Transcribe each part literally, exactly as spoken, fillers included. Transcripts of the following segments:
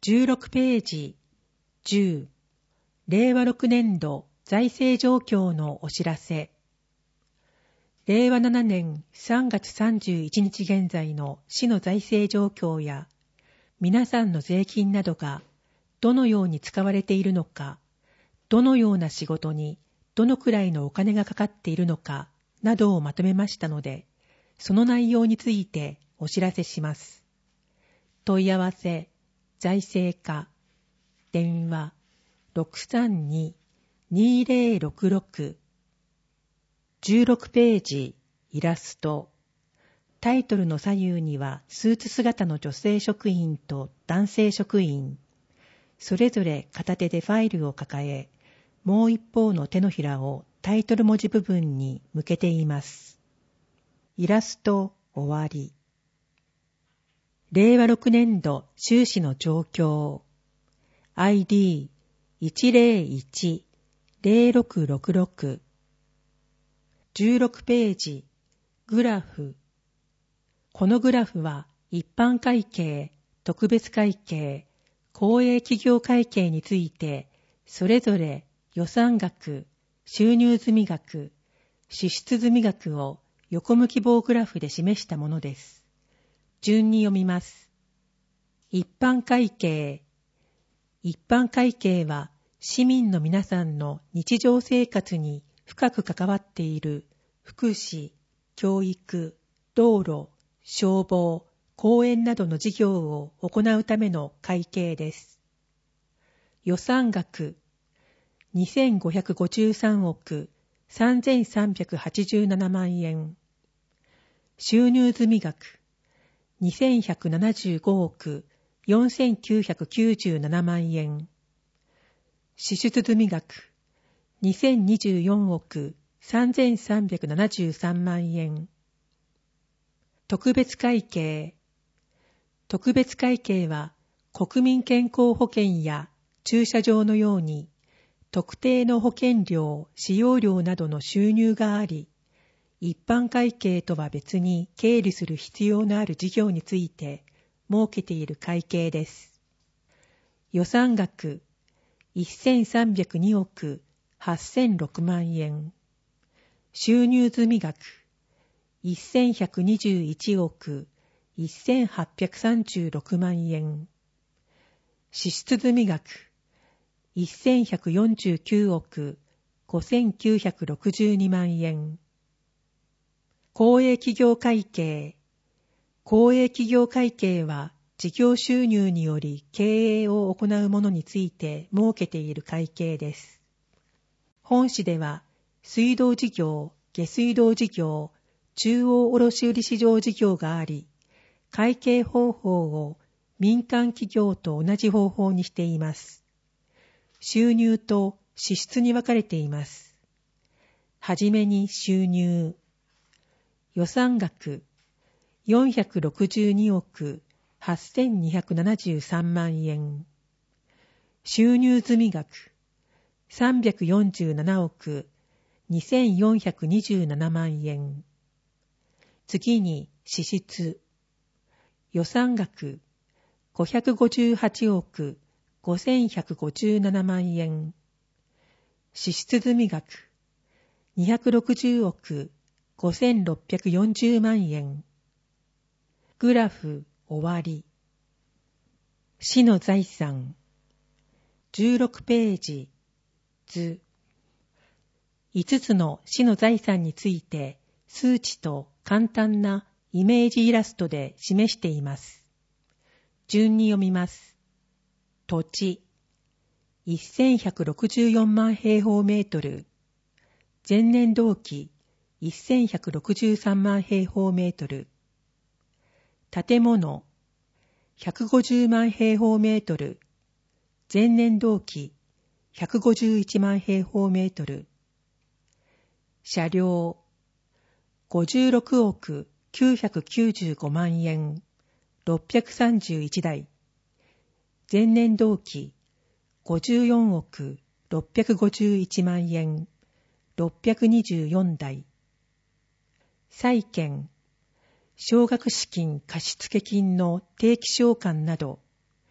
じゅうろくページじゅうれいわろくねんど財政状況のお知らせ。れいわななねんさんがつさんじゅういちにち現在の市の財政状況や皆さんの税金などがどのように使われているのか、どのような仕事にどのくらいのお金がかかっているのかなどをまとめましたので、その内容についてお知らせします。問い合わせ、財政課、電話 ろくさんに にぜろろくろく じゅうろくページイラスト。タイトルの左右にはスーツ姿の女性職員と男性職員、それぞれ片手でファイルを抱え、もう一方の手のひらをタイトル文字部分に向けています。イラスト終わり。れいわろくねんど収支の状況。アイディーいちぜろいち ぜろろくろくろく。じゅうろくページグラフ。このグラフは一般会計、特別会計、公営企業会計についてそれぞれ予算額、収入済額、支出済額を横向き棒グラフで示したものです。順に読みます。一般会計。一般会計は市民の皆さんの日常生活に深く関わっている福祉、教育、道路、消防、公園などの事業を行うための会計です。予算額にせんごひゃくごじゅうさんおくさんぜんさんびゃくはちじゅうななまんえん。収入済額にせんひゃくななじゅうごおくよんせんきゅうひゃくきゅうじゅうななまんえん。支出済額にせんにじゅうよんおくさんぜんさんびゃくななじゅうさんまんえん。特別会計。特別会計は国民健康保険や駐車場のように特定の保険料、使用料などの収入があり、一般会計とは別に経理する必要のある事業について設けている会計です。予算額せんさんびゃくにおくはっせんろくまんえん。収入済額せんひゃくにじゅういちおくせんはっぴゃくさんじゅうろくまんえん。支出済額せんひゃくよんじゅうきゅうおくごせんきゅうひゃくろくじゅうにまんえん。公営企業会計。公営企業会計は事業収入により経営を行うものについて設けている会計です。本市では水道事業、下水道事業、中央卸売市場事業があり、会計方法を民間企業と同じ方法にしています。収入と支出に分かれています。はじめに収入。予算額よんひゃくろくじゅうにおくはっせんにひゃくななじゅうさんまんえん。収入済額さんびゃくよんじゅうななおくにせんよんひゃくにじゅうななまんえん。次に支出。予算額ごひゃくごじゅうはちおくごせんひゃくごじゅうななまんえん。支出済額にひゃくろくじゅうおくごせんろっぴゃくよんじゅうまんえん。グラフ終わり。市の財産。じゅうろくページ図。いつつの市の財産について数値と簡単なイメージイラストで示しています。順に読みます。土地せんひゃくろくじゅうよんまんへいほうメートル。前年同期せんひゃくろくじゅうさんまんへいほうメートル。建物ひゃくごじゅうまんへいほうメートル。前年同期ひゃくごじゅういちまんへいほうメートル。車両ごじゅうろくおくきゅうひゃくきゅうじゅうごまんえんろっぴゃくさんじゅういちだい。前年同期ごじゅうよんおくろっぴゃくごじゅういちまんえんろっぴゃくにじゅうよんだい。債券奨学資金貸付金の定期償還など。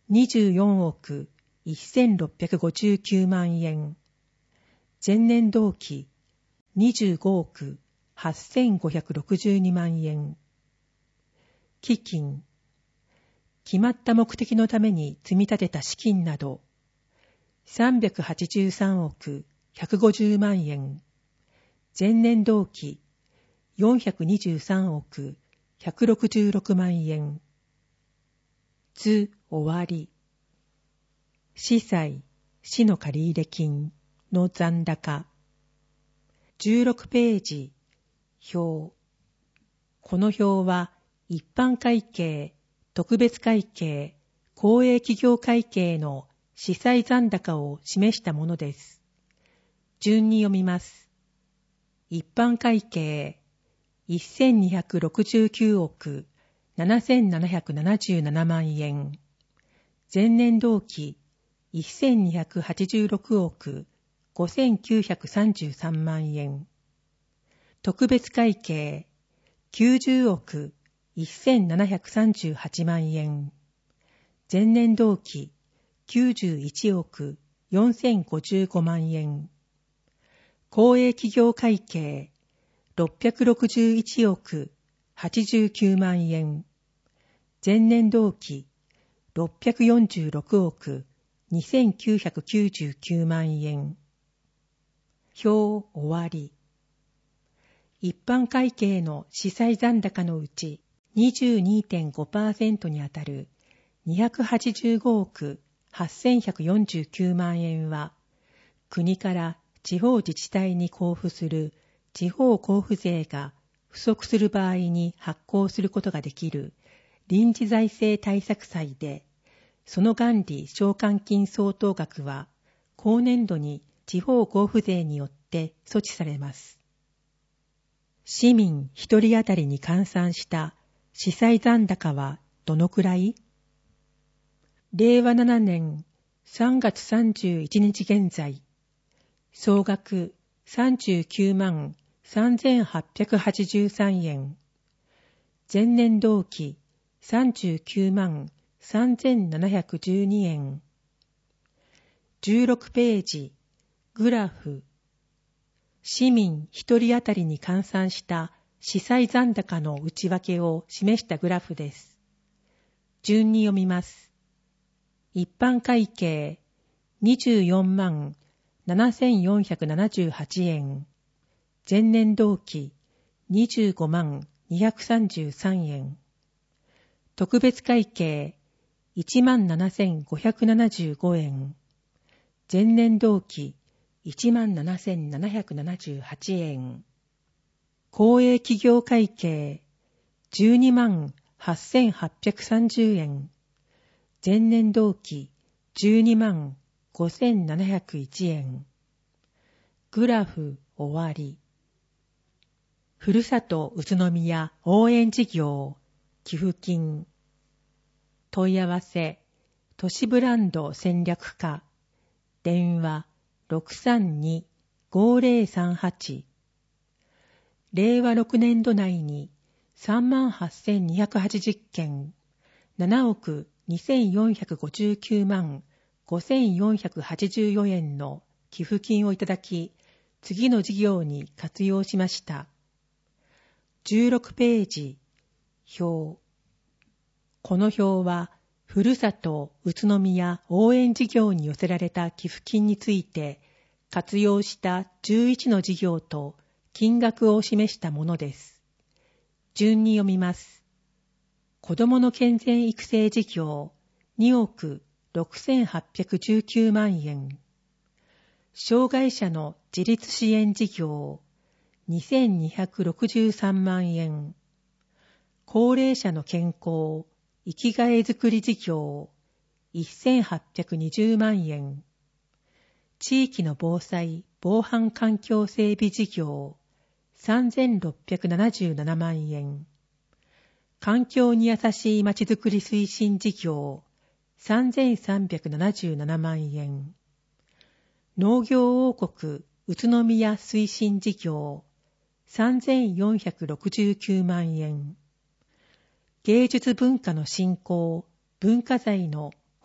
にじゅうよんおくせんろっぴゃくごじゅうきゅうまんえん。前年同期にじゅうごおくはっせんごひゃくろくじゅうにまんえん。基金、決まった目的のために積み立てた資金などさんびゃくはちじゅうさんおくひゃくごじゅうまんえん。前年同期よんひゃくにじゅうさんおくひゃくろくじゅうろくまんえん。図終わり。司債、市の借入金の残高。じゅうろくページ、表。この表は一般会計、特別会計、公営企業会計の司債残高を示したものです。順に読みます。一般会計、せんにひゃくろくじゅうきゅうおくななせんななひゃくななじゅうななまんえん。前年同期せんにひゃくはちじゅうろくおくごせんきゅうひゃくさんじゅうさんまんえん。特別会計きゅうじゅうおくせんななひゃくさんじゅうはちまんえん。前年同期きゅうじゅういちおくよんせんごじゅうごまんえん。公営企業会計ろっぴゃくろくじゅういちおくはちじゅうきゅうまんえん。前年同期ろっぴゃくよんじゅうろくおくにせんきゅうひゃくきゅうじゅうきゅうまんえん。表終わり。一般会計の司債残高のうち にじゅうにてんごパーセント にあたるにひゃくはちじゅうごおくはっせんひゃくよんじゅうきゅうまんえんは国から地方自治体に交付する地方交付税が不足する場合に発行することができる臨時財政対策債で、その元利償還金相当額は後年度に地方交付税によって措置されます。市民一人当たりに換算した司債残高はどのくらい？れいわななねんさんがつさんじゅういちにち現在、総額さんじゅうきゅうまんさんぜんはっぴゃくはちじゅうさんえん。前年同期さんじゅうきゅうまんさんぜんななひゃくじゅうにえん。じゅうろくページ、グラフ。市民一人当たりに換算した司債残高の内訳を示したグラフです。順に読みます。一般会計にじゅうよんまんななせんよんひゃくななじゅうはちえん。前年同期にじゅうごまんにひゃくさんじゅうさんえん。特別会計いちまんななせんごひゃくななじゅうごえん。前年同期いちまんななせんななひゃくななじゅうはちえん。公営企業会計じゅうにまんはっせんはっぴゃくさんじゅうえん。前年同期じゅうにまんごせんななひゃくいちえん。グラフ終わり。ふるさと宇都宮応援事業寄付金。問い合わせ都市ブランド戦略課電話 ろくさんに ごぜろさんはち。れいわろくねんど内に さんまんはっせんにひゃくはちじゅっけん、ななおくにせんよんひゃくごじゅうきゅうまんごせんよんひゃくはちじゅうよえんの寄付金をいただき、次の事業に活用しました。じゅうろくページ、表。この表は、ふるさと宇都宮応援事業に寄せられた寄付金について、活用したじゅういちの事業と金額を示したものです。順に読みます。子どもの健全育成事業におくろくせんはっぴゃくじゅうきゅうまんえん。障害者の自立支援事業にせんにひゃくろくじゅうさんまんえん。高齢者の健康生きがいづくり事業せんはっぴゃくにじゅうまんえん。地域の防災防犯環境整備事業さんぜんろっぴゃくななじゅうななまんえん。環境に優しいまちづくり推進事業さんぜんさんびゃくななじゅうななまんえん。農業王国宇都宮推進事業さんぜんよんひゃくろくじゅうきゅうまんえん。芸術文化の振興、文化財の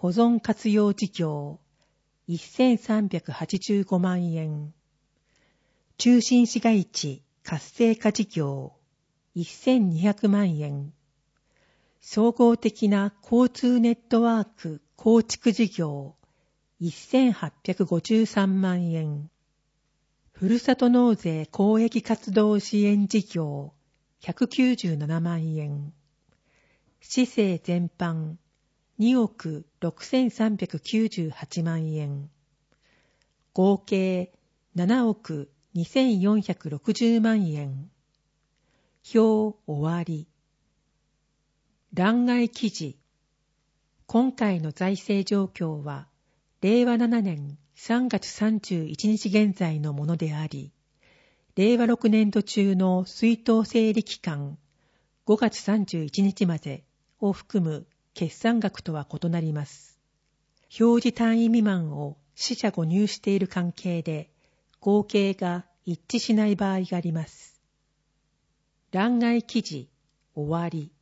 保存活用事業せんさんびゃくはちじゅうごまんえん。中心市街地活性化事業せんにひゃくまんえん。総合的な交通ネットワーク構築事業せんはっぴゃくごじゅうさんまんえん。ふるさと納税公益活動支援事業ひゃくきゅうじゅうななまんえん。市政全般におくろくせんさんびゃくきゅうじゅうはちまんえん。合計ななおくにせんよんひゃくろくじゅうまんえん。表終わり。欄外記事。今回の財政状況は、れいわななねんさんがつさんじゅういちにち現在のものであり、れいわろくねんど中の出納整理期間ごがつさんじゅういちにちまでを含む決算額とは異なります。表示単位未満を四捨五入している関係で、合計が一致しない場合があります。欄外記事終わり。